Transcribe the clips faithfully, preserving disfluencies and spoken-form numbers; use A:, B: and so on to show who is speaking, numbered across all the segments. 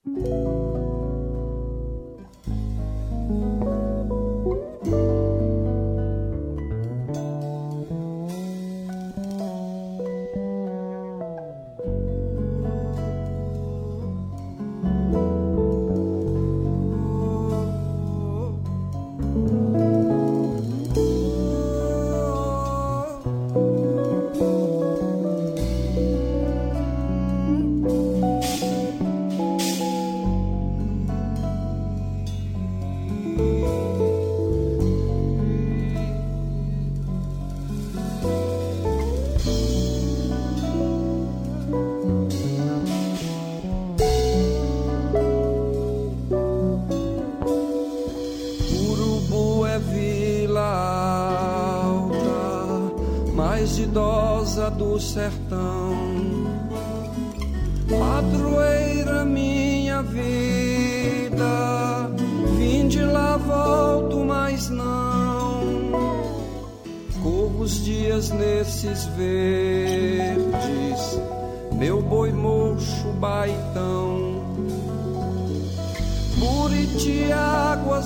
A: Do sertão, padroeira minha vida, vim de lá, volto, mas não corro os dias nesses verdes, meu boi mocho baitão, Buriti, água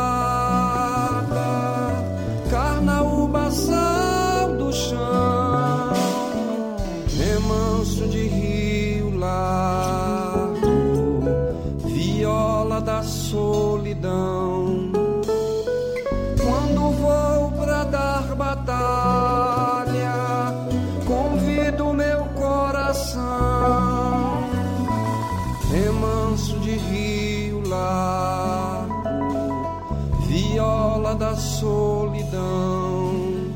A: azulada, Carnaúba, sal do chão, remanso de rio largo, viola da solidão. Quando vou pra dar batalha, convido meu coração, remanso de rio largo, viola da solidão.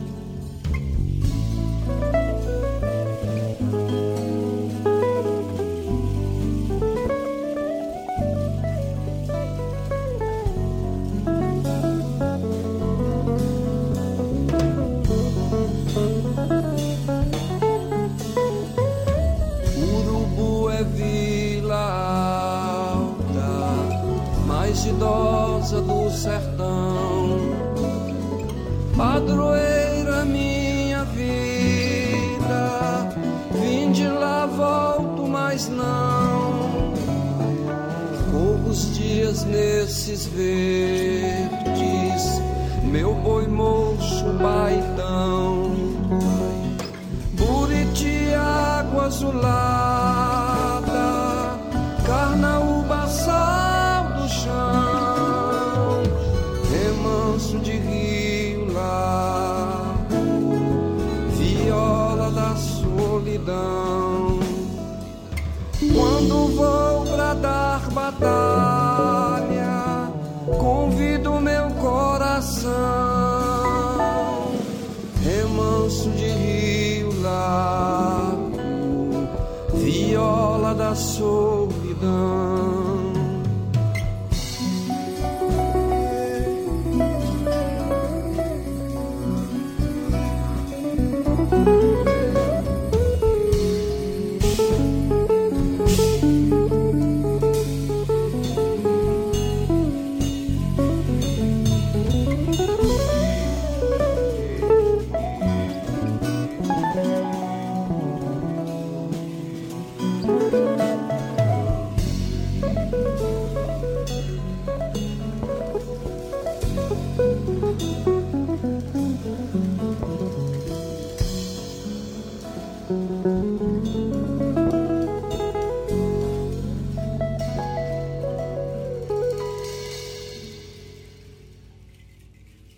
A: Idosa do sertão, padroeira minha vida, vim de lá, volto, mas não corro os dias nesses verdes, meu boi mocho baitão, Buriti, água azulada, Carnaúba, sal do chão, remanso de rio largo, viola da solidão. Quando vou pra dar batalha, convido meu coração, remanso de rio largo, viola da solidão.